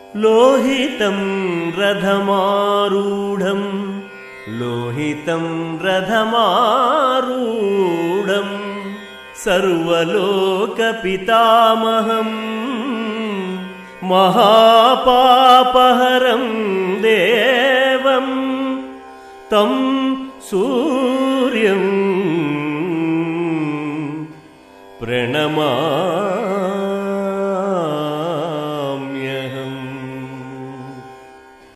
लोहितं रथमारूढम् सर्वलोकपितामहम् महापापहरं देवं तं सूर्यं प्रणमामि।